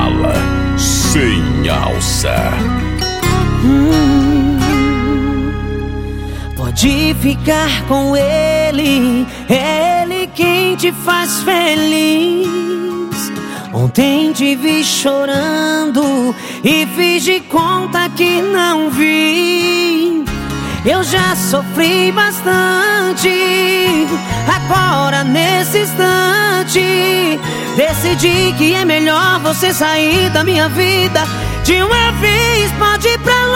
Mala sem alça. Pode ficar com ele, é ele quem te faz feliz. Ontem te vi chorando e fiz de conta que não vi. Eu já sofri bastante, agora nesse instante decidi que é melhor você sair da minha vida de uma vez, pode ir pra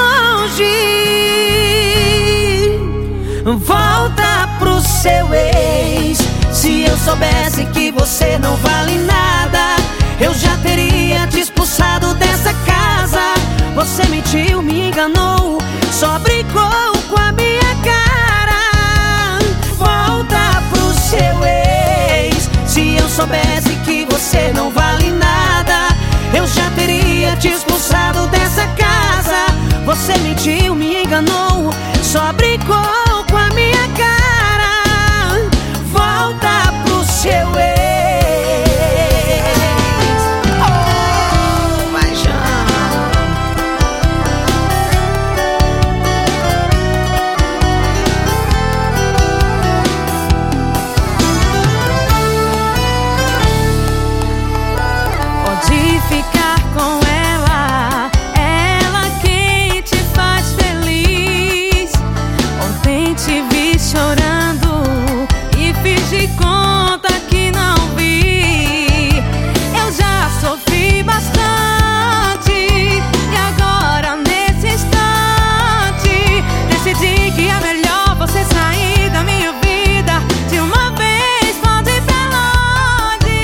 longe. Volta pro seu ex. Se eu soubesse que você não vale nada, eu já teria te expulsado dessa casa. Você mentiu, me enganou, só brincou com a minha cara. Volta pro seu ex. Se eu soubesse que você não vale nada, eu já teria te expulsado dessa casa. Você mentiu, me enganou, só brincou com a minha cara. Volta pro seu ex. Oh, paixão. Pode ficar com ela, ela quem te faz feliz. Ontem te vi chorando e fiz de conta que não vi. Eu já sofri bastante e agora nesse instante decidi que é melhor você sair da minha vida de uma vez, pode ir pra longe.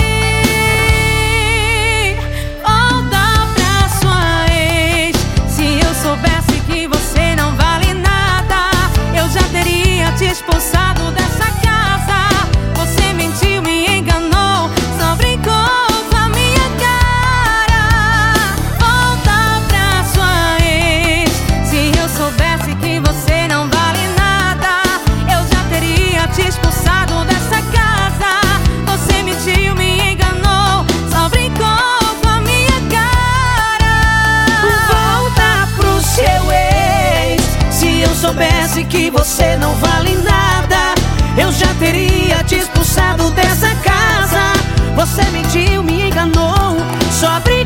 Volta pra sua ex. Se eu soubesse que você não vale nada, eu já teria te expulsado dessa casa. Você mentiu, me enganou, só brincou com a minha cara. Volta pra sua ex. Se eu soubesse que você não vale nada, eu já teria te expulsado dessa casa. Você mentiu, me enganou, só brincou com a minha cara. Volta pro seu ex. Se eu soubesse que você não vale nada, eu já teria te expulsado dessa casa. Você mentiu, me enganou, só brincou